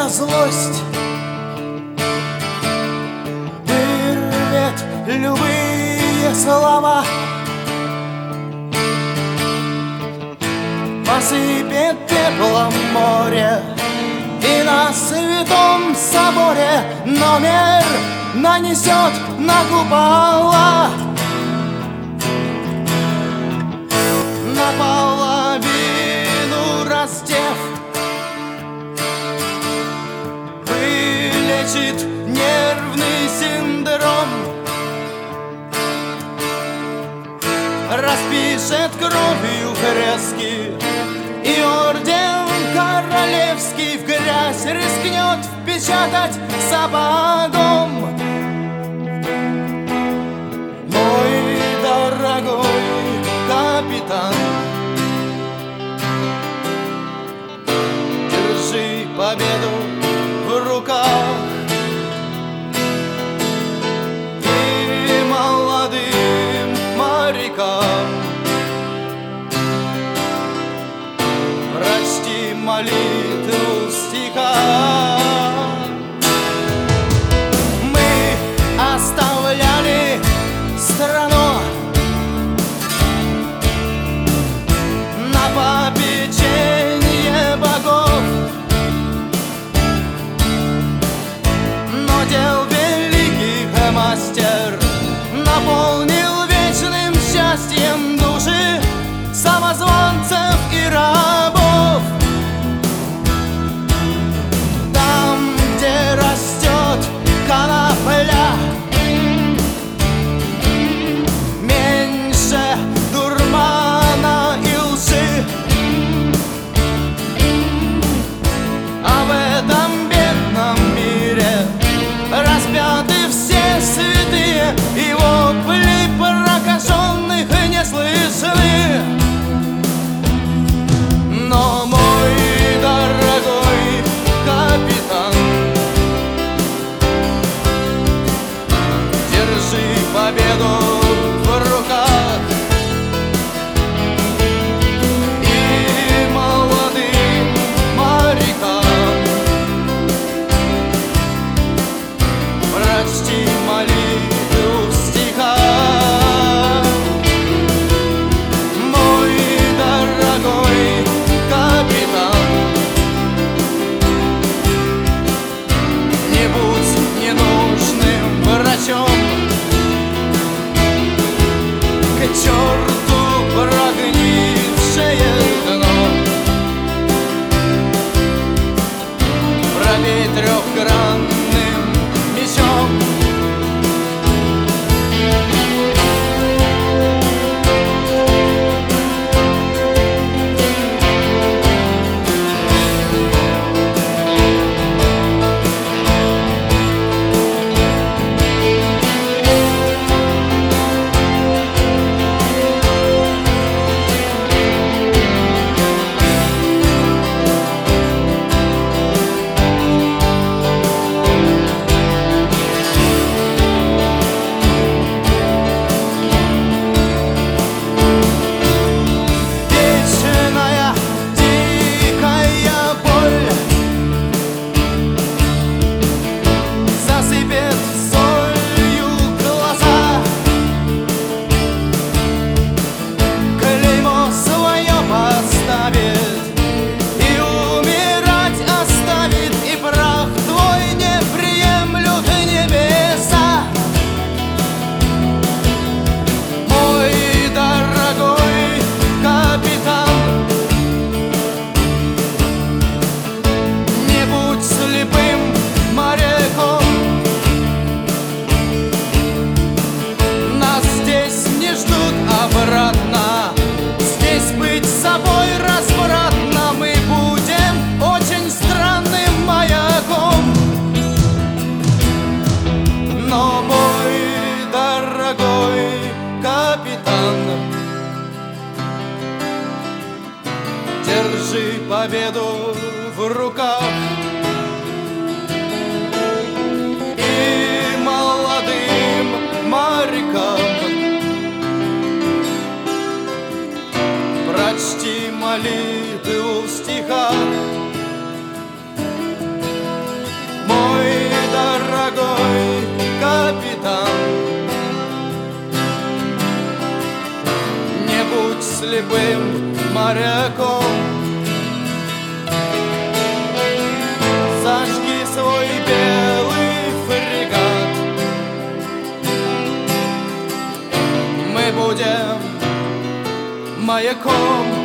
злость вырвет любые слова, посыпет пеплом море и на святом соборе номер нанесет на купола. Наполовину раздев, вылечит нервный синдром, распишет кровью фрески и орден королевский в грязь рискнет впечатать сапогом. Мой дорогой капитан, держи победу в руках, и молодым морякам прочти молитву в стихах. Мы оставляли страну на попечение богов, но дел великих мастер наполнил вечным счастьем души самозванцев и рабов. Там, где растет конопля, меньше дурмана и лжи, а в этом бедном мире распяты все святые, и вопли прокаженных не слышны. Но, мой дорогой капитан, держи победу в руках, и молодым морякам прочти молитву в стихах. Мой дорогой капитан, не будь ненужным врачом, к черту прогнившее дно, пробей трехгранным мечом. Здесь быть собой развратно, мы будем очень странным маяком. Но, мой дорогой капитан, держи победу в руках, и молодым морякам прочти молитву в стихах. дорогой капитан. Не будь слепым моряком, зажги свой белый фрегат. Мы будем маяком